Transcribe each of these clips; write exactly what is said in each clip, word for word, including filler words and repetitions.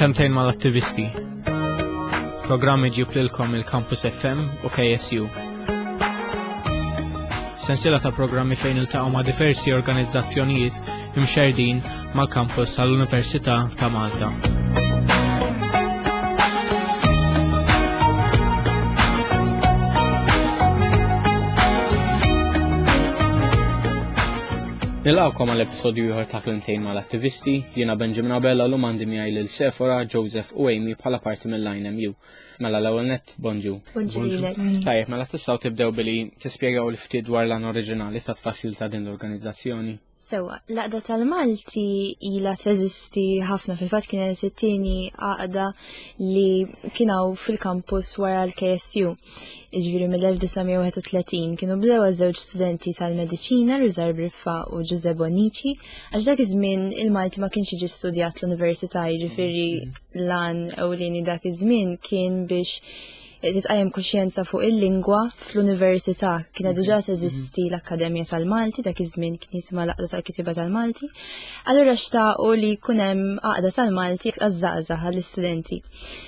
Kemtejn mal-attivisti. Programmi ġib lilkom il-Campus F M u K S U. Sensiela ta' programmi fejn iltaqgħu ma' diversi organizzazzjonijiet imxerdin mal-kampus tal-Università ta' Malta. Nilqawkom għall-episodju ieħor ta' Klimtejn mal-attivisti, jiena Benjamin Abella l għandi miegħi lil Sephora, Joseph u Amy bħala parti mill-I N M U. Mela l-ewwel nett bonġu. Bonġu lilek. Tajjeb, mela tistgħu tibdew billi tispjegaw l-ftit dwar l-għan oriġinali ta' tfassil ta' din l-organizzazzjoni. Sewa, l-Għaqda tal-Malti ilha teżisti ħafna, fil-fatt kienet it-tieni għaqda li kienaw fil-kampus wara l-K S U. Iġviri mill-elf tisgħemija wieħed u tletin kienu bdew żewġ studenti tal-Mediċina, Rużar Briffa u Giuseppe Bonici, għax dak iż-żmien il-Malti ma kienx jiġi studjat l-Università, jiġifieri lan ewlieni dak iż-żmien kien biex titqajjem kuxjenza fuq il-lingwa fl-Università. Kienet diġà teżisti l-Akkademja tal-Malti, dak iż-żmien kien jisimha l-Għaqda tal-Kitiba tal-Malti. Allura xtaqu li jkun hemm għaqda tal-Malti għaż-żgħażagħ għall-istudenti.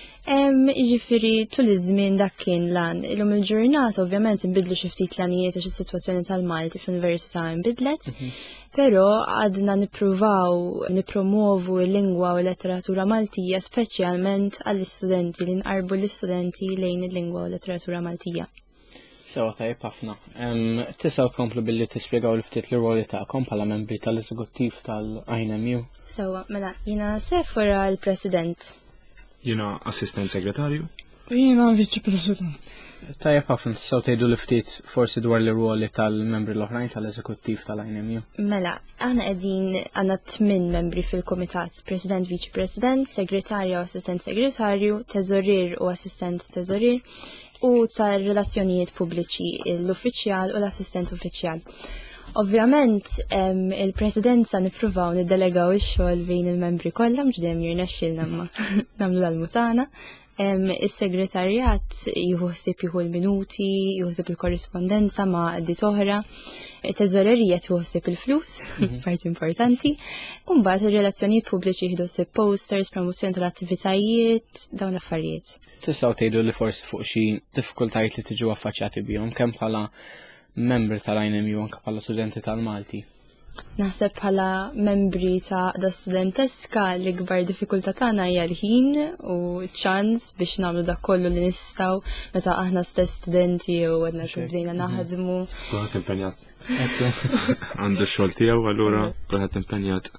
Iġifieri tul iż-żmien dak kien lan. Illum il-ġurnata ovvjament inbidlu xi ftit l-għanijiet għax is-sitwazzjoni tal-Malti fl-Università inbidlet, però għadna nippruvaw nippromovu l-lingwa u l-letteratura Maltija speċjalment għall-istudenti li nqarbu l-istudenti lejn il-lingwa u l-letteratura Maltija. Sewa tajjeb ħafna. Tistgħu tkomplu billi tispjegaw l-ftit l-rwoli tagħkom bħala membri tal-eżekuttiv tal-I N M U. Sewa, mela jiena Sephora l-President. Jiena assistent segretarju. Jiena viċi president. Tajjeb ħafna tistgħu tgħidu l-ftit forsi dwar l-irwoli tal-membri l-oħrajn tal-eżekuttiv tal-I N M U. Mela, aħna qegħdin għandna tmien membri fil-kumitat, President, Viċi President, Segretarja u Assistent Segretarju, Teżorier u Assistent Teżorier, u tar-relazzjonijiet pubbliċi l-uffiċjal u l-assistent uffiċjal. Ovvjament, il-presidenza nippruvaw niddelegaw ix-xogħol bejn il-membri kollha mhux dejjem jirnexxielna ma nagħmlu l-mutana. Is-segretarjat jieħu ħsieb jieħu l-minuti, jieħu ħsieb il-korrispondenza ma' qdiet oħra. It-teżorerija tieħu ħsieb il-flus, parti importanti. U mbagħad ir-relazzjonijiet pubbliċi jieħdu ħsieb posters, promozzjoni tal-attivitajiet, dawn l-affarijiet. Tistgħu tgħidu li forsi fuq xi diffikultajiet li tiġu affaċċjati bihom kemm bħala membri tal-I N M U anke bħala studenti tal-Malti. Naħseb bħala membri ta' da studenteska l-ikbar diffikultà tagħna hija l-ħin u ċans biex nagħmlu dak kollu li nistgħu meta aħna stess studenti u għedna bdejna naħdmu. Kulħadd impenjat. Għandu x-xogħol tiegħu allura kulħadd impenjat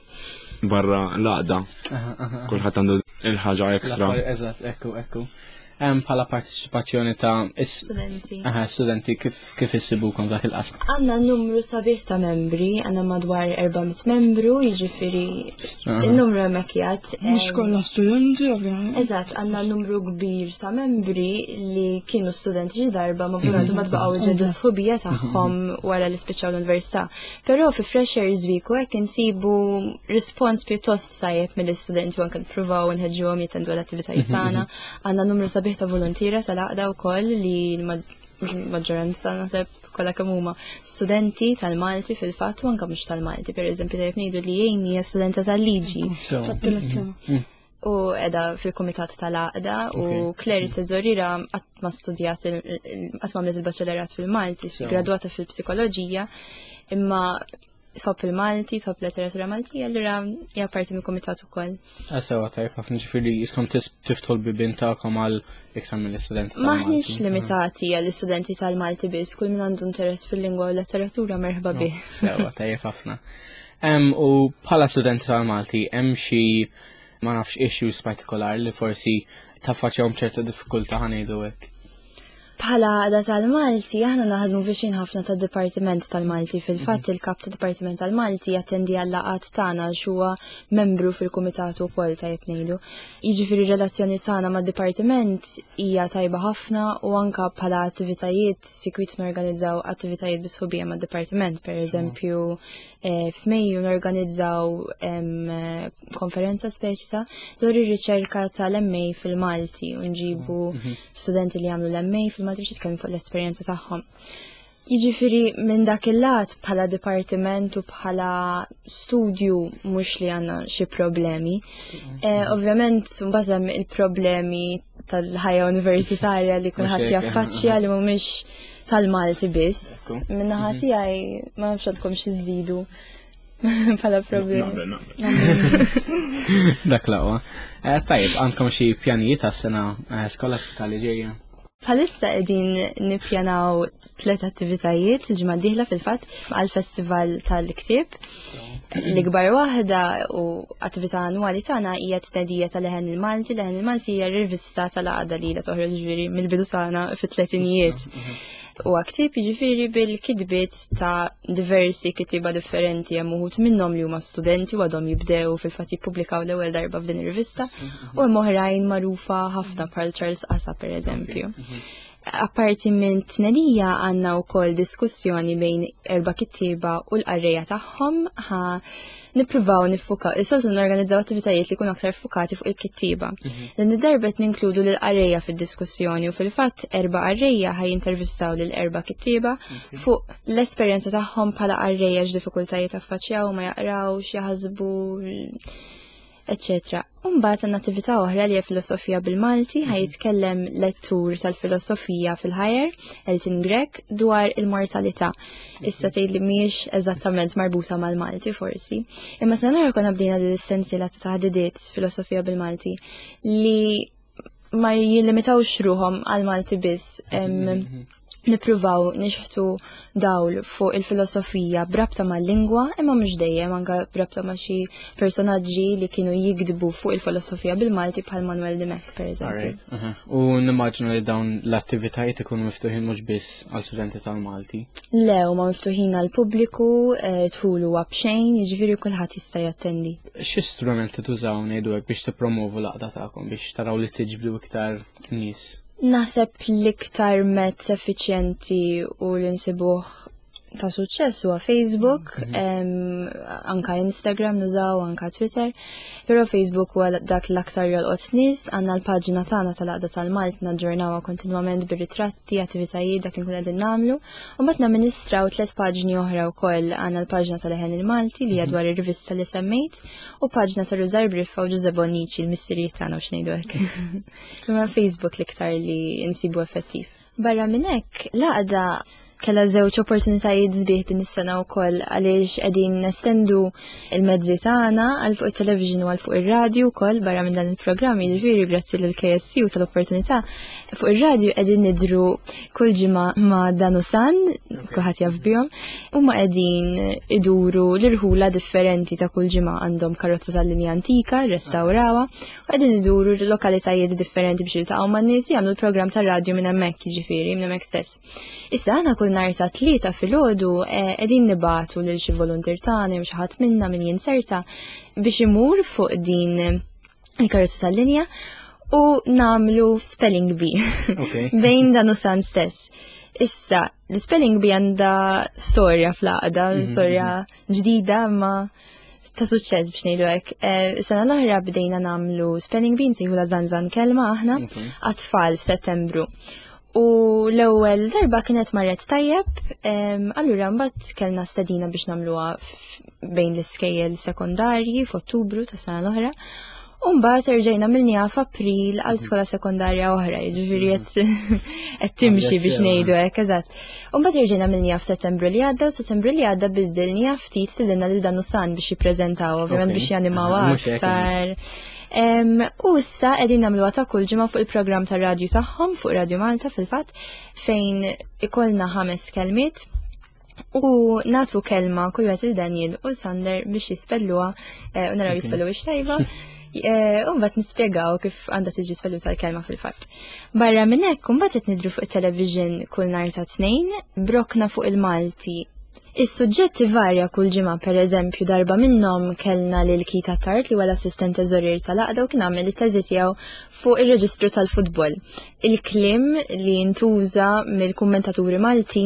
barra l-għaqda. Kulħadd għandu il-ħaġa ekstra. Eżatt, ekku, ekku. Hemm bħala partiċipazzjoni ta' studenti. Aha, studenti kif kif issibukom dak il-qasam. Għandna numru sabiħ ta' membri, għandna madwar erba'miet membru, jiġifieri in-numru hemmhekk jgħid. Mhux kollha studenti, ovvjament. Eżatt, għandna numru kbir ta' membri li kienu studenti xi darba ma bħalhom ma tbaqgħu ġeddu sħubija tagħhom wara li spiċċaw l-università. Però fi Freshers Week hekk insibu rispons pjuttost tajjeb mill-istudenti u anke nippruvaw inħeġġuhom jittendu l-attivitajiet tagħna. Għandna numru sabiħ ta' volontira tal-għaqda wkoll li maġġoranza naħseb kollha kemm huma studenti tal-Malti fil-fatt u anke mhux tal-Malti. Pereżempju tajjeb ngħidu li Amy hija studenta tal-liġi. U qiegħda fil-kumitat tal-għaqda u Claire Teżorira qatt ma studjat qatt ma għamlet il-baċċellerat fil-Malti, gradwata fil-psikoloġija, imma top il-Malti, top letteratura Malti, allura hija parti mill-kumitat ukoll. Sewa tajjeb ħafna ġifieri jiskom tiftħu l-bibien tagħkom għal iktar mill-istudenti tal-Malti. Maħniex limitati għall-istudenti tal-Malti biss, kull min għandu interess fil-lingwa u letteratura merħba bih. Sewa tajjeb ħafna. U bħala studenti tal-Malti hemm xi ma nafx issues partikolari li forsi taffaċċjahom ċerta diffikultà ħanejdu hekk. Bħala għaqda tal-Malti, aħna naħdmu viċin ħafna tad dipartiment tal-Malti. Fil-fatt il-kap tad dipartiment tal-Malti jattendi għall-laqat tagħna xuwa membru fil-kumitat ukoll tajjeb ngħidu. Jiġifieri relazzjoni tagħna mad-dipartiment hija tajba ħafna u anke bħala attivitajiet sikwit norganizzaw attivitajiet bisħubija mad-dipartiment. Pereżempju f'Mejju norganizzaw konferenza speċita dwar ir-riċerka tal-M A fil-Malti u nġibu studenti li jagħmlu l-M A fil-Malti biex jitkellmu fuq l-esperjenza tagħhom. Jiġifieri minn dak il-lat bħala dipartiment u bħala studju mhux li għandna xi problemi. Eh, ovvjament mbagħad hemm il-problemi tal-ħajja universitarja li kulħadd jaffaċċja li mhumiex tal-Malti biss. Min-naħa tiegħi ma nafx għandkom xi żidu bħala problemi. Dak laqwa. Tajjeb, għandkom xi pjanijiet għas-sena skolastika li ġejja? Bħalissa qegħdin nippjanaw tliet attivitajiet il-ġimgħa d-dieħla fil-fatt għall-Festival tal-Ktieb. L-ikbar waħda u attività annwali tagħna hija tnedija tal-Leħen il-Malti. Leħen il-Malti hija rivista tal-għaqda li toħroġ ġifieri mill-bidu tagħna fit-tletinijiet. U ktieb jiġifieri bil-kitbiet ta' diversi kittiba differenti hemm uħud minnhom li huma studenti u għadhom jibdew fil-fatt jippubblikaw l-ewwel darba f'din ir-rivista u hemm oħrajn magħrufa ħafna bħal Charles Qasa pereżempju. Apparti minn tnedija għandna wkoll diskussjoni bejn erba' kittieba u l-qarrejja tagħhom ħa nippruvaw nifukaw, is-soltu norganizzaw attivitajiet li jkunu aktar fukati fuq il-kittieba. Dan id-darbet ninkludu lil qarrejja fid-diskussjoni u fil-fatt erba' qarrejja ħaj intervistaw lil erba' kittieba fuq l-esperjenza tagħhom bħala qarrejja x'diffikultajiet affaċċjaw ma jaqrawx, jaħasbu, eccetera. Mbagħad għandna attività oħra li hija filosofija bil-Malti ħaj jitkellem lettur tal-filosofija fil-ħajr, Elton Grek, dwar il-mortalità. Issa tgħid li mhijiex eżattament marbuta mal-Malti forsi. Imma se nara konna bdejna l-essenzjala ta' taħdidiet filosofija bil-Malti li ma jillimitawx ruhom għal-Malti biss. Nippruvaw nixħtu dawl fuq il-filosofija brabta mal-lingwa imma mhux dejjem anke brabta ma' xi personaġġi li kienu jikdbu fuq il-filosofija bil-Malti bħal Manuel de Mek pereżempju. U nimmaġnu li dawn l-attivitajiet ikunu miftuħin mhux biss għal studenti tal-Malti. Le, huma miftuħin għal pubbliku, tħulu b'xejn, jiġifieri kulħadd jista' jattendi. X'i strumenti tużaw ngħidu hekk biex tippromovu l-għaqda tagħkom biex taraw li tiġbdu iktar nies? Naħseb l-iktar mezz effiċjenti u li nsibuh ta' suċċess huwa Facebook, anka Instagram nużaw, anka Twitter, però Facebook huwa dak l-aktar jolqot nies, għandna l-paġina tagħna tal-Għaqda tal-Malti naġġornawha kontinwament bir-ritratti, attivitajiet dak li nkun qegħdin nagħmlu, u mbagħad namministraw tliet paġni oħra wkoll għandna l-paġna tal-Leħen il-Malti li hija dwar ir-rivista li semmejt, u paġna ta' Rużar Briffa u Giuseppe Bonici l-missirijiet tagħna biex ngħidu hekk. Imma Facebook l-iktar li nsibu effettiv. Barra minn hekk, l-Għaqda kella żewġ opportunitajiet sbieħ din is-sena wkoll għaliex qegħdin nestendu il-mezzi tagħna għal fuq it-television u għal fuq ir-radju wkoll barra minn dan il-programm, jiġifieri grazzi lill K S U tal-opportunità. Fuq ir-radju qegħdin nidhru kull ġimgħa ma' Dan u San, kulħadd jaf bihom, huma qegħdin iduru l-irħula differenti ta' kull ġimgħa għandhom karozza tal-linja antika, rrestawrawha, u qegħdin iduru lokalitajiet differenti biex jiltaqgħu man-nies u jagħmlu l-programm tar-radju minn hemmhekk jiġifieri minn hemmhekk stess. Issa aħna kull nhar ta' tlieta filgħodu qegħdin nibagħtu lil xi volunteer tagħna xi ħadd minnha min jinserta biex imur fuq din il-karozza tal-linja u nagħmlu spelling bee bejn Dan u San stess. Issa, l-spelling bee għandha storja fl-Għaqda, storja ġdida ma ta' suċċess biex ngħidu hekk. Sena l-oħra bdejna nagħmlu spelling bee nsejħula Zanzan kelma aħna għat-tfal f'Settembru. U l-ewwel darba kienet marret tajjeb, allura mbagħad kellna stedina biex nagħmluha bejn l-iskejjel sekondarji f'Ottubru ta' sena l-oħra. U mbagħad irġejna milniha f'April għal skola sekondarja oħra, jiġifieri qed timxi biex ngħidu hekk eżatt. U mbagħad irġejna milniha f'Settembru li għadda u Settembru li għadda biddilniha ftit stidilna lil Dan u San biex jippreżentaw, ovvjament biex janimaw aktar. U issa qegħdin nagħmluha ta' kull ġimgħa fuq il-programm tar-radju tagħhom fuq Radio Malta fil-fatt fejn ikollna ħames kelmiet u nagħtu kelma kull wieħed il Daniel u Sander biex jispelluha u naraw jispellu ix tajba. U mbagħad nispjegaw kif għandha tiġi spelluta l-kelma fil-fatt. Barra minn hekk mbagħad qed nidhru fuq it-television kull nhar ta' tnejn brokna fuq il-Malti. Is-suġġetti varja kull ġimgħa, pereżempju darba minnhom kellna lil Kita Tart li huwa l-assistent eżorier tal-Għaqda u kien għamel it-teżi tiegħu fuq ir-reġistru tal-futbol. Il-kliem li ntuża mill-kummentaturi Maltin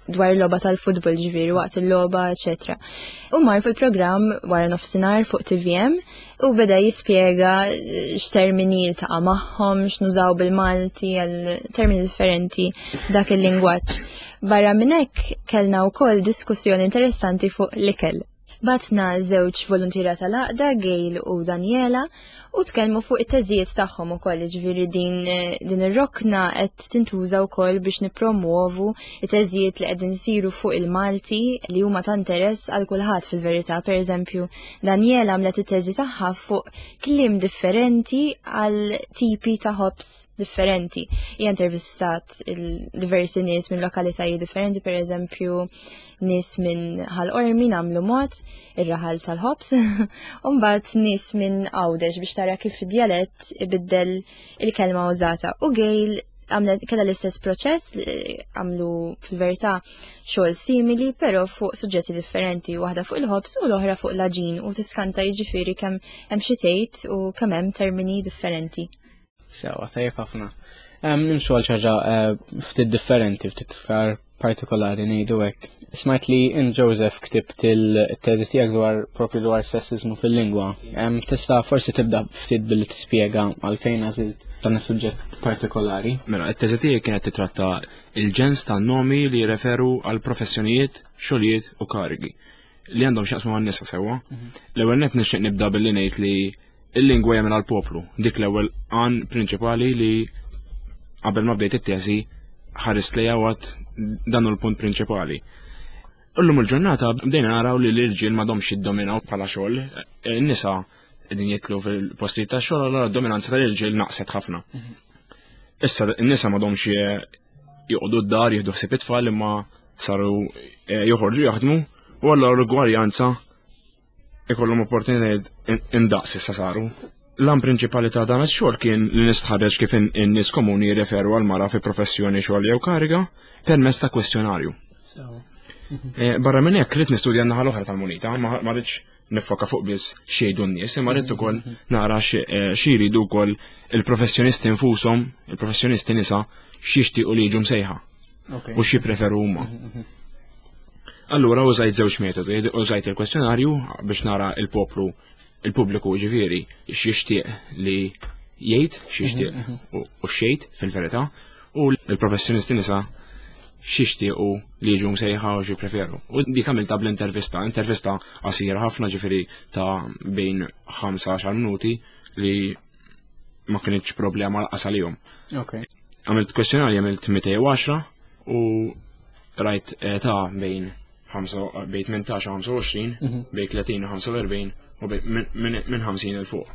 dwar il-logħba tal-futbol ġifieri waqt il-logħba, eċetera. U mar fil-programm wara nofsinhar fuq T V M u beda jispjega x'termini jiltaqa' magħhom, x'nużaw bil-Malti għal termini differenti dak il-lingwaġġ. Barra minn hekk kellna wkoll diskussjoni interessanti fuq l-ikel. Batna żewġ volontira tal-Aqda, Gail u Daniela, u tkellmu fuq it-teżijiet tagħhom ukoll, ġifieri din din ir-rokna qed tintuża wkoll biex nippromuovu it-teżijiet li qegħdin isiru fuq il-Malti li huma ta' interess għal kulħadd fil-verità. Pereżempju, Daniela għamlet it-teżi tagħha fuq kliem differenti għal tipi ta' ħobs differenti. Hija intervistat diversi nies minn lokalitajiet differenti, pereżempju nies minn ħal-Ormi nagħmlu mod ir-raħal tal-ħobs, u mbagħad nies minn Għawdex biex tara kif id-dialett ibiddel il-kelma użata. U Gail għamlet kellha l-istess proċess, għamlu fil-verità xogħol simili, però fuq suġġetti differenti, waħda fuq il-ħobs u l-oħra fuq l-aġin, u tiskanta jiġifieri kemm hemm xi tgħid u kemm hemm termini differenti. Sewa, tajjeb ħafna. Nimxu għal ċaġa ftit differenti, ftit far partikolari ngħidu hekk. Smajt li in Joseph ktibt il-teżi tiegħek dwar propri dwar sessizmu fil-lingwa. Tista' forsi tibda ftit billi tispjega għalfejn għażilt dan is-suġġett partikolari. Mela, it-teżi tiegħek kienet titratta il-ġens ta' nomi li jirreferu għal professjonijiet, xogħlijiet u karigi li għandhom x'jaqsmu għan-nisa sewwa. L-ewwel nett nixtieq nibda billi ngħid li il-lingwa jagħmel għall-poplu. Dik l-ewwel għan prinċipali li qabel ma bdejt it-teżi ħarist lejha waqt dan hu l-punt prinċipali. Illum il-ġurnata bdejna naraw li l-irġiel m'għadhomx jiddominaw bħala xogħol. In-nisa qegħdin jitlu fil-postijiet tax-xogħol, allura d-dominanza tal-irġiel naqset ħafna. Issa n-nisa m'għadhomx joqogħdu d-dar jieħdu ħsieb it-tfal imma saru joħorġu jaħdmu u allura l-ugwaljanza ikollhom opportunitajiet indaqs issa saru. L-għan prinċipali ta' dan ix-xogħol kien li nistħarreġ kif in-nies komuni jirreferu għal mara fi professjoni xogħol jew kariga permezz ta' kwestjonarju. Barra minn hekk rid nistudja n-naħa l-oħra tal-munita, ma rridx nifoka fuq biss xejdu n-nies, imma rrid ukoll nara xi jridu wkoll il-professjonisti infushom, il-professjonisti nisa x'jixtiequ li jiġu msejħa u xi preferu huma. Allura użajt żewġ metodi, użajt il-kwestjonarju biex nara il-poplu il-pubbliku ġifieri x'jixtieq li jgħid, x'jixtieq u x'jgħid fil-verità, u l-professjonisti nisa x'jixtiequ li jiġu msejħa u xi preferu. U dik għamilta bl-intervista, intervista qasira ħafna ġifieri ta' bejn ħamsa għaxar minuti li ma kienx problema laqas għalihom. Għamilt kwestjonarji għamilt mitej u għaxra u rajt ta' bejn bejn tmintax u ħamsa u għoxrin, bejn tletin u ħamsa u erbgħin u minn ħamsin il fuq.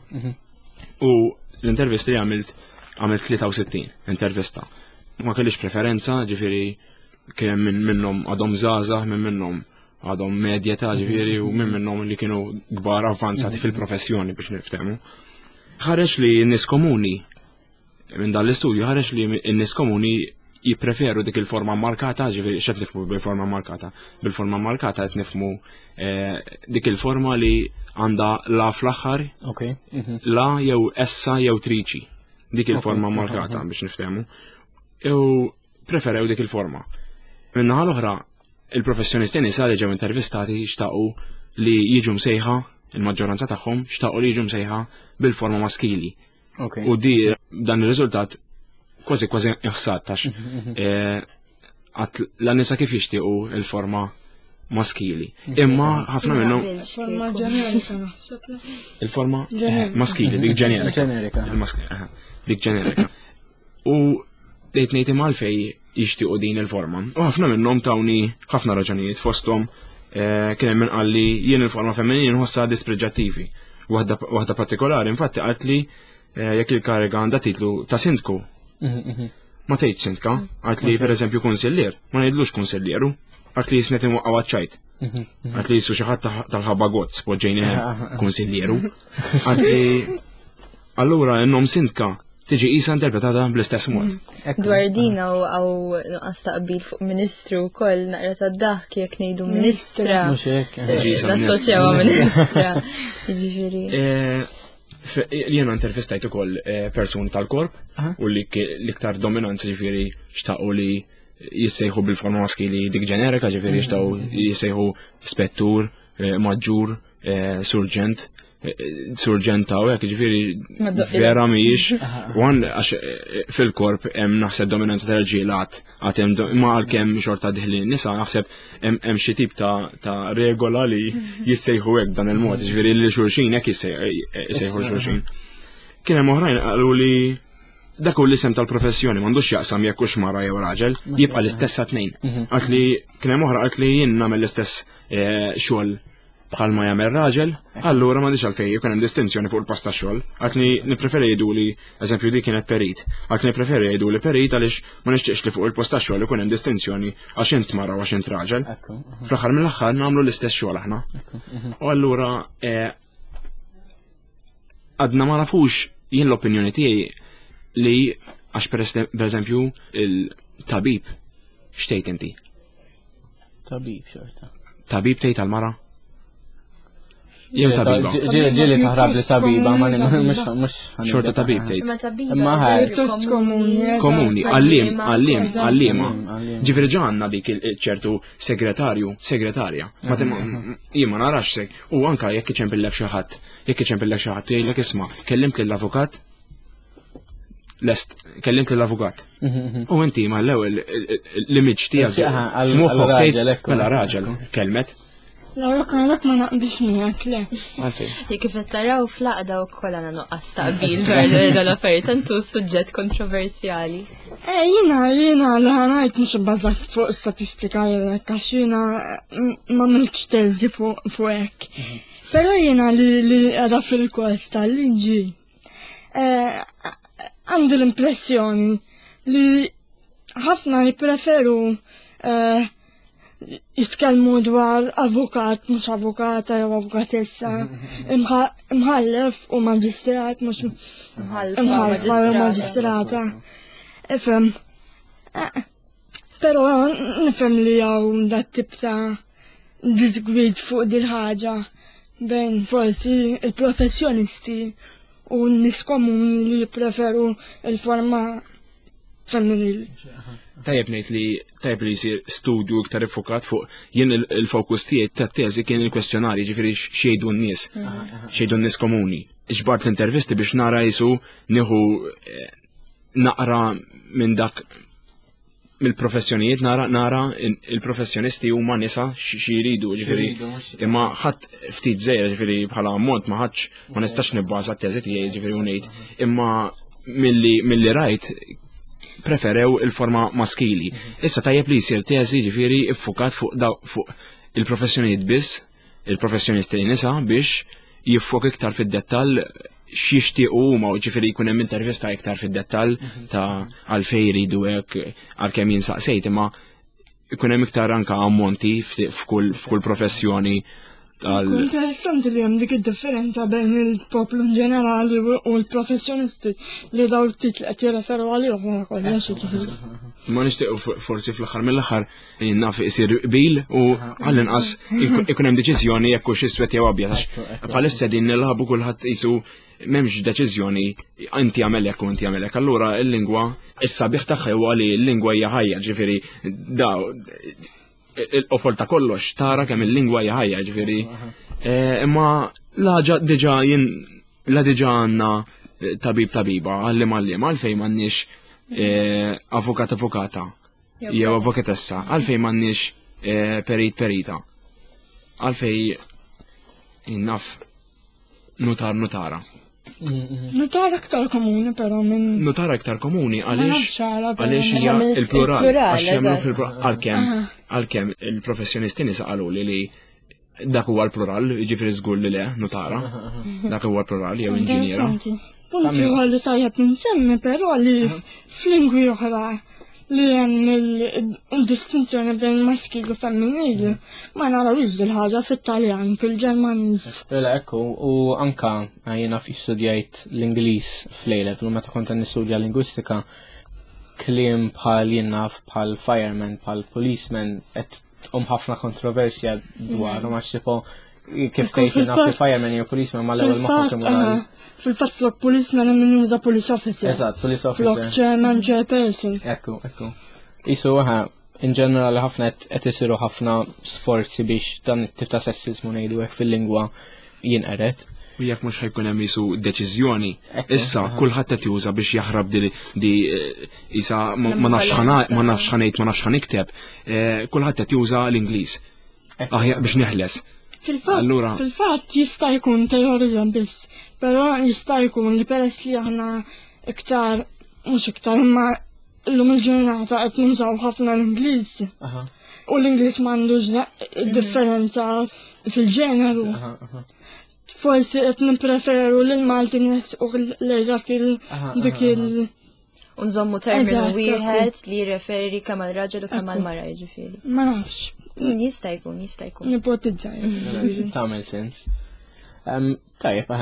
U l-intervisti li għamilt għamilt tlieta u sittin intervista. Ma kellix preferenza, ġifieri kien minn minnhom għadhom żgħażagħ, minn minnhom għadhom medja ta' ġifieri u minn minnhom li kienu kbar avvanzati fil-professjoni biex niftehmu. Ħareġ li n-nies komuni minn dan l-istudju ħareġ li n-nies komuni jippreferu dik il-forma markata, ġifieri x'qed nifhmu bil-forma markata. Bil-forma markata qed nifhmu dik il-forma li għandha la fl-aħħar, la jew essa jew triċi. Dik il-forma markata biex niftehmu. Ew preferew dik il-forma. Minnaħa l-oħra, il-professjonisti nisa li ġew intervistati xtaqu li jiġu msejħa, il-maġġoranza tagħhom xtaqu li jiġu msejħa bil-forma maskili. U di dan ir-riżultat kważi kważi iħsad tax l-nisa kif jixtiequ il-forma maskili. Imma ħafna minnhom Forma ġenerika naħseb. il-forma maskili, dik ġenerika. Dik ġenerika. U dejt ngħid imma għalfej jixtiequ din il-forma. U ħafna minnhom tawni ħafna raġunijiet fosthom kien hemm min qal li jien il-forma femminili nħossha dispreġġattivi. Waħda partikolari infatti qalt li jekk il-kariga għandha titlu ta' sindku. Ma tgħidx sindka, qalt li pereżempju kunsillier, ma ngħidlux konsillieru, qalt li jisnet imwaqqaw għaċ-ċajt. Qalt li jissu xi ħadd tal-ħabba gozz poġġejni konsillieru. Qalt li allura n-nom sindka tiġi qisha interpretata bl-istess mod. Dwar din għaw nuqqas taqbil fuq ministru wkoll naqra tad-daħk jekk ngħidu ministra. Mhux hekk. Nassoċjaw ministra. Jiġifieri. Jiena intervistajt ukoll persuni tal-korp u li l-iktar dominanza ġifieri xtaqu li jissejħu bil-forma maskili dik ġenerika ġifieri xtaw jissejħu spettur, maġġur, surġent, surġenta u jek ġifiri vera miex għan għax fil-korp hemm naħseb dominanza tal-ġilat għatem ma għal-kem xorta diħli nisa naħseb hemm xi tip ta' regola li jissejħu hekk dan il-mod ġifiri li xulxin hekk jissejħu xulxin. Kien hemm oħrajn qalu li dak hu l-isem tal-professjoni m'għandux jaqsam jekk hux mara jew raġel jibqa' l-istess tnejn. Għalt li kien hemm oħra qalt li jien nagħmel l-istess xogħol bħal ma jagħmel raġel, allura m'għandix għalfejn jkun hemm distinzjoni fuq il-post tax-xogħol. Għalt li nippreferi jgħiduli, eżempju dik kienet perit, għalt li nippreferi jgħiduli perit għaliex ma nixtieqx li fuq il-post tax-xogħol ikun hemm distinzjoni għax int mara u għax int raġel. Fl-aħħar mill-aħħar nagħmlu l-istess xogħol aħna. U allura għadna ma nafux jien l-opinjoni tiegħi li għax pereżempju il-tabib x'tgħid inti? Tabib xorta. Tabib tgħid għall-mara? Jem tabiba. Ġili taħrab li tabiba, ma mux. Xorta tabib tgħid. Ma tabiba. Ma ħaj. komuni. Komuni, għallim, għallim, għallima. Ġifiri ġanna dik ċertu segretarju, segretarja. Ma jien ma narax seg. U anka jekk iċempillek xi ħadd, jekk iċempillek xi ħadd jgħidlek isma' kellimt lill-avukat? Lest, kellimt lill-avukat. U inti ma l-ewwel l-image tiegħek f'moħħok tgħid mela raġel kelmet. Laura kanalak ma naqbix miegħek le. Jekk kif qed taraw fl-aqda wkoll għandna nuqqas taqbil dwar l-affarijiet tantu suġġett kontroversjali. Eh jiena jiena li ħanajt mhux bbażat fuq statistika jekk għax jiena ma milx teżi fuq hekk. Però jiena li qiegħda fil-kors tal-liġi għandi l-impressjoni li ħafna jippreferu jitkellmu dwar avukat, mhux avukata jew avukatessa, imħallef u maġistrat, mhux imħallfa jew maġistrata. Ifhem. Però nifhem li hawn dat tip ta' disgwid fuq din ħaġa bejn forsi il-professjonisti u n-nies komuni li jippreferu il-forma femminili. Tajjeb ngħid li tajjeb li jsir studju iktar iffokat fuq jien il-fokus tiegħi tat-teżi kien il-kwestjonarji ġifieri x'jgħidu n-nies, x'jgħidu n-nies komuni. Ġbart l-intervisti biex nara jisu nieħu naqra minn dak mill-professjonijiet nara nara il-professjonisti huma nisa xi jridu ġifieri imma ħadd ftit żgħira ġifieri bħala ammont ma ħadx ma nistax nibbaża t-teżi tiegħi ġifieri u ngħid imma milli milli rajt preferew il-forma maskili. Issa tajjeb li jsir teżi ġifieri iffukat fuq daw fuq il-professjonijiet biss, il-professjonisti nisa biex jiffok iktar fid-dettall x'jixtiequ huma ġifieri jkun hemm intervista iktar fid-dettall ta' għalfejn jridu hekk għalkemm jinsaqsejt imma jkun hemm iktar anke ammonti f'kull f'kull professjoni. Interessanti li hemm dik id-differenza bejn il-poplu ġenerali u l-professjonisti li daw t-titli qed jirreferu għalihom wara kollox jiġifieri. Ma nixtiequ forsi fl-aħħar mill-aħħar naf isir qbil u għall-inqas ikun hemm deċiżjoni jekk hux iswed jew abjad għax bħalissa din nilħabu kulħadd qisu m'hemmx deċiżjoni inti għamel hekk u inti għamel hekk. Allura l-lingwa is-sabiħ tagħha huwa li l-lingwa hija ħajja ġifieri daw il-qofol ta' kollox tara kemm il-lingwa hija ħajja ġifieri imma la diġà jien la diġà għandna tabib tabiba għallim għallim għalfejn m'għandniex avukat avukata jew avukatessa għalfejn m'għandniex perit perita għalfejn innaf nutar nutara. Nutara aktar komuni però minn. Nutara aktar komuni għaliex għaliex hija il-plural għax jagħmlu fil-plural għalkemm għalkemm il-professjonisti nisa qalu li li dak huwa l-plural jiġifieri żgur li le nutara dak huwa l-plural jew inġiniera. Punti ħolli tajjeb insemmi però li f'lingwi oħra li hemm il-distinzjoni bejn maskili u femminili ma narawx il-ħaġa fit-Taljan fil-Ġermaniż. Ela ekku u anka jiena studjajt l-Ingliż fl-A-level u meta kont nistudja lingwistika kliem bħal jinnaf bħal fireman bħal policeman qed tqum ħafna kontroversja dwarhom għax tipo kif tgħid jinnaf fireman jew policeman ma l-ewwel ma fil-fatt flok policeman hemm min juża police officer. Eżatt, police officer. Flok chairman chairperson. Ekku, ekku. Isu ħa in ġenerali ħafna qed isiru ħafna sforzi biex dan it-tip ta' sessizmu ngħidu hekk fil-lingwa jinqeret. U jekk mhux ħajkun hemm isu deċiżjoni, issa kulħadd qed juża biex jaħrab di di isa ma nafx ma nafx ħanejt ma nafx ħanikteb, kulħadd qed juża l-Ingliż. Aħjar biex neħles. Fil-fatt fil-fatt jista' jkun teorija biss, però jista' jkun li peress li aħna iktar mhux iktar imma llum il-ġurnata qed nużaw ħafna l-Ingliż. U l-Ingliż m'għandux differenza fil-ġeneru. Forsi qed nippreferu lil Malti nesqu lejn dak il dik il Unżommu terminu wieħed li jirreferi kemm għal raġel u kemm għal mara jiġifieri. Ma nafx. Jista' jkun, jista' jkun. Nipotizza. Tagħmel sens. Tajjeb,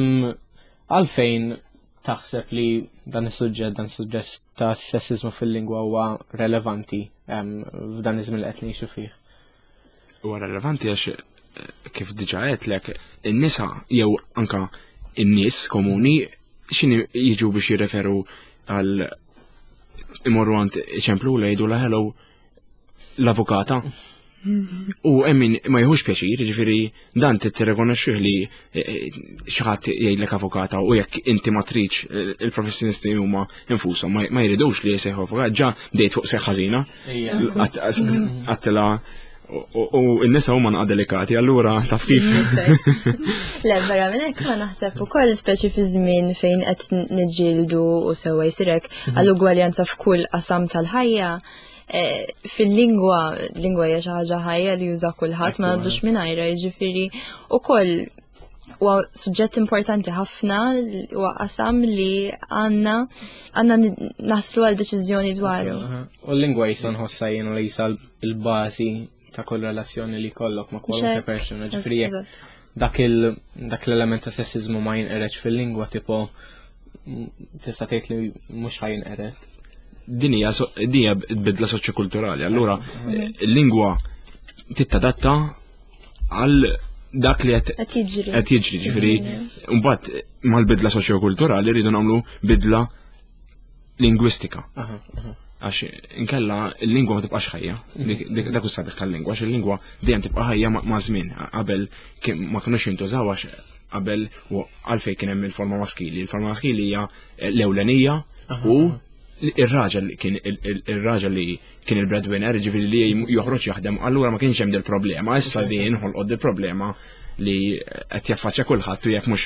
għalfejn taħseb li dan is-suġġett dan is-suġġett ta' sessizmu fil-lingwa huwa relevanti f'dan iż-żmien li qed ngħixu fih? Huwa relevanti għax kif diġà għedlek in-nisa jew anka in-nies komuni x'inhi jiġu biex jirreferu għal imorru għand eċemplu jgħidu la hello l-avukata. U emmin ma jħux pjaċir, ġifiri dan tirrekonoxxuh li xi ħadd jgħidlek avukata u jekk inti ma tridx il-professjonisti huma infushom ma jridux li jsejħu avukat, ġa bdejt fuq seħħ ħażina. Għattila u n-nisa huma nqa' delikati, allura taf kif. Le vera minn hekk ma naħseb ukoll speċi fi żmien fejn qed niġġieldu u sewwa jsirek għall-ugwaljanza f'kull qasam tal-ħajja. Fil-lingwa, lingwa hija xi ħaġa ħajja li juża kulħadd ma għandux mingħajra, jiġifieri ukoll huwa suġġett importanti ħafna huwa qasam li għandna għandna naslu għal deċiżjoni dwaru. U l-lingwa jisa nħossha jien li jisa l-bażi ta' kull relazzjoni li jkollok ma' kwalunkwe persuna, ġifieri dak l-element ta' sessizmu ma jinqeredx fil-lingwa tipo tista' tgħid li mhux ħajinqered. Din hija dinja bidla soċjokulturali, allura l-lingwa tittadatta għal dak li qed jiġri, ġifieri mbagħad mal-bidla soċjokulturali rridu nagħmlu bidla lingwistika. Għax inkella l-lingwa ma tibqax ħajja, dak hu sabiħ tal-lingwa, għax il-lingwa dejjem tibqa' ħajja ma' żmien, qabel ma kinux jintużaw għax qabel għalfejn kien hemm il-forma maskili. Il-forma maskili hija l-ewlenija u ir-raġel kien ir-raġel li kien il-breadwinner, ġifieri li joħroġ jaħdem, allura ma kienx hemm del problema. Issa din inħolqod il problema li qed jaffaċċja kulħadd u jekk mhux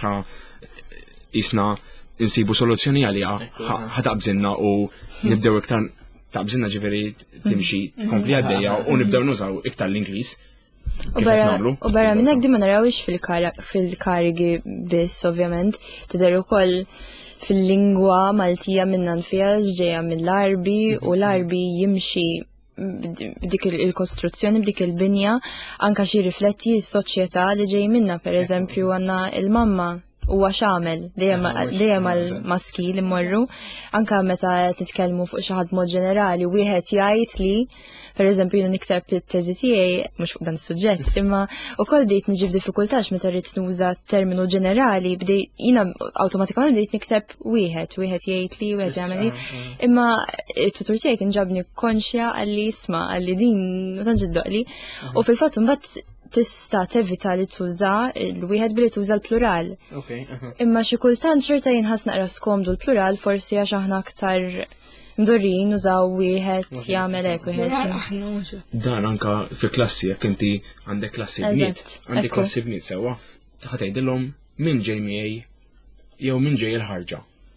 isna insibu soluzzjoni għaliha ħataqbżilna u nibdew iktar taqbżilna ġifieri timxi tkompli għaddejja u nibdew nużaw iktar l-Ingliż. U barra minn hekk di ma narawx fil-karigi biss ovvjament, tidher ukoll fil-lingwa Maltija minnan fiha ġejja mill-Arbi u l-Arbi jimxi b'dik il-kostruzzjoni b'dik il-binja anka xi rifletti s-soċjetà li ġej minna, pereżempju għandna il-mamma huwa x'għamel dejjem għall-maskil immorru anka meta titkellmu fuq xi ħadd mod ġenerali wieħed jgħid li pereżempju jiena nikteb it-teżi tiegħi mhux fuq dan is-suġġett, imma wkoll bdejt niġi f'diffikultax meta rrid nuża terminu ġenerali, bdejt jiena awtomatikament bdejt nikteb wieħed, wieħed jgħid li wieħed jagħmel li. Imma t-tutur tiegħi kien ġabni konxja għalli isma' għalli din ma tantx iddoqli u fil-fatt imbagħad tista' tevita li tuża l-wieħed billi tuża l-plural. Imma xi kultant xorta jinħass naqra skomdu l-plural forsi għax aħna aktar mdorrin użaw wieħed jagħmel hekk wieħed. Dan anka fil-klassi jekk inti għandek klassi bniet, għandek klassi bniet sewwa, ħatejdilhom min ġej miegħi jew min ġej il-ħarġa.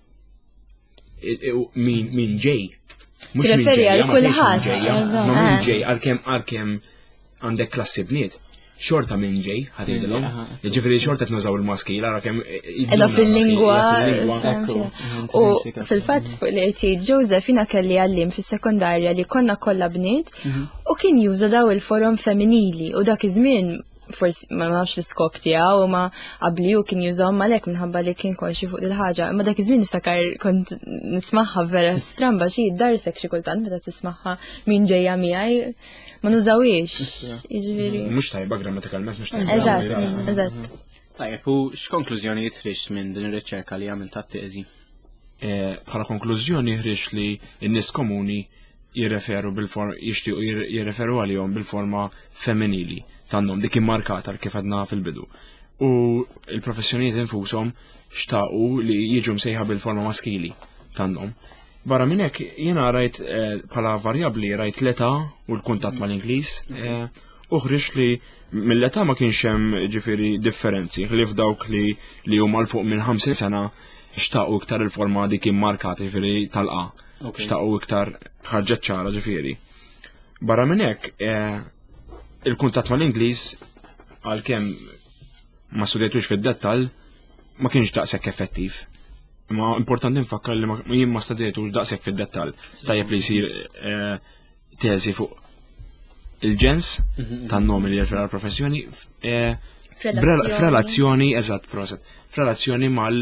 Min ġej. Mhux min ġej għal kulħadd. Ma min ġej għalkemm għalkemm għandek klassi bniet. Xorta minn ġej, ħatidilhom. Ġifieri xorta nużaw il-maskil, ara kemm edha fil-lingwa. U fil-fatt fuq li qed jgħid Joseph jiena kelli għallim fis-sekondarja li konna kollha bniet u kien juża daw il-forom femminili u dak iż-żmien forsi ma nafx l-iskop tiegħu u ma qabli u kien jużahom għalhekk minħabba li kien konxi fuq il-ħaġa. Imma dak iż-żmien niftakar kont nismagħha vera stramba xi jiddarsek xi kultant meta tismagħha min ġejja miegħi. Ma nużawiex, jiġifieri. Mhux tajba grammatikalment mhux tajba. Eżatt, eżatt. Tajjeb, u x'konklużjoni tħriġ minn din ir-riċerka li għamilt tat-teżi? Bħala konklużjoni ħriġ li n-nies komuni jirreferu bil-forma jixtiequ jirreferu għalihom bil-forma femminili tagħhom dik immarkata kif għadna fil-bidu. U l-professjonijiet infushom xtaqu li jiġu msejħa bil-forma maskili tagħhom. Barra minn hekk jiena rajt bħala varjabbli rajt l-età u l-kuntatt mal-Ingliż uħriġ li mill-età ma kienx hemm ġifieri differenzi li f'dawk li li huma l fuq minn ħamsin sena xtaqu iktar il-forma dik immarkata ġifieri tal-qa. Xtaqu iktar ħarġet ċara ġifieri. Barra minn hekk il-kuntatt mal-Ingliż għalkemm ma studjatux fid-dettall ma kienx daqshekk effettiv. Ma importanti nfakkar li jien ma studjatux daqshekk fid-dettall. Tajjeb li jsir teżi fuq il-ġens tan-nomi li jirreferu għall-professjoni f'relazzjoni eżatt proset. F'relazzjoni mal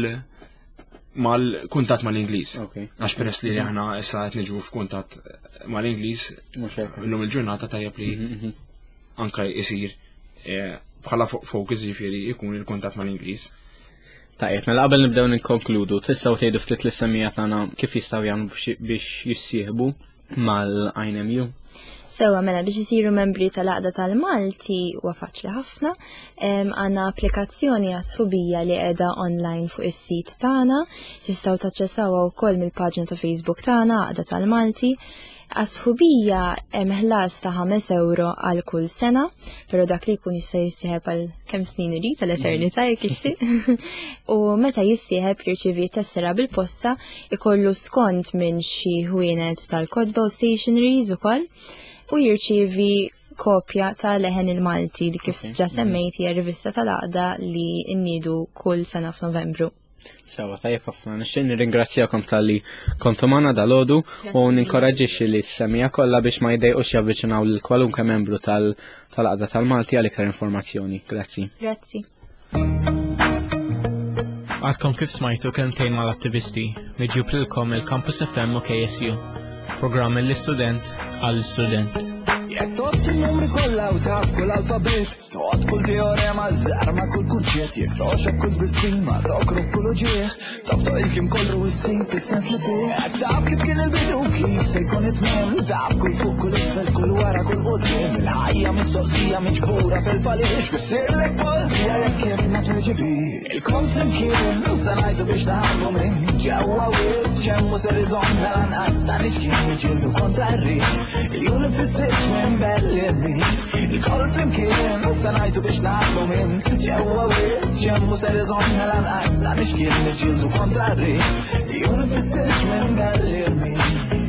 mal-kuntatt mal-Ingliż. Għax peress li aħna issa qed niġu f'kuntatt mal-Ingliż llum il-ġurnata tajjeb li anke jsir bħala focus jifieri jkun il-kuntatt mal-Ingliż. Tajjeb, mela qabel nibdew nikkonkludu, tistgħu tgħidu ftit l-issemija tagħna kif jistgħu jagħmlu biex jissieħbu mal-I N M U? Sewa mela biex isiru membri tal-Għaqda tal-Malti huwa faċli ħafna. Għandna applikazzjoni għas-sħubija li qiegħda online fuq is-sit tagħna, tistgħu taċċessawha wkoll mill-paġna ta' Facebook tagħna Għaqda tal-Malti. Għas-sħubija hemm ħlas ta' ħames euro għal kull sena, però dak li jkun jista' jissieħeb għal kemm snin irid tal-eternità jekk jixtieq. U meta jissieħeb jirċievi tessera bil-posta ikollu skont minn xi ħwienet tal-kotba u stationaries ukoll u jirċievi kopja ta' Leħen il-Malti li kif ġa semmejt hija rivista tal-Għaqda li nniedu kull sena f'Novembru. Sewa, tajjeb ħafna. Nixtieq nirringrazzjakom tal-li kontu magħna dalodu u ninkoraġġixxi li s-semija kollha biex ma jdejqux javviċinaw lil kwalunkwe membru tal-Għaqda tal-Malti għal iktar informazzjoni. Grazzi. Grazzi. Għadkom kif smajtu kelmtejn mal-attivisti miġjub lilkom il-Campus F M u K S U. Programm mill-istudent għall-istudent. Jekk tot il-numri kollha u taf kull alfabet, tot kull teorema żgħar ma' kull kunċett, jekk toxek kull bissima, tokrub kull uġieħ, taf toq il-klim kollu issib is-sens li fih. Jekk taf kif kien il-bidu kif se jkun it-tmiem, taf kull fuq kull isfel kull wara kull quddiem, il-ħajja mistoqsija miġbura fil-falix, bissirlek poeżija jekk kif ma tweġibi. Il-kont flimkien se ngħidu biex naħarbu minn ġewwa wied xemmu ser iżomm lanqas ta' nixkien jiġġieldu kontra r-riħ. Il-juni fis-siġ minn belli il-koll flimkien se ngħidu biex naħarbu minn ġewwa wied xemmu ser iżomm lanqas ta' nixkien niġġieldu kontra r-riħ. Il-juni fis-siġ minn belli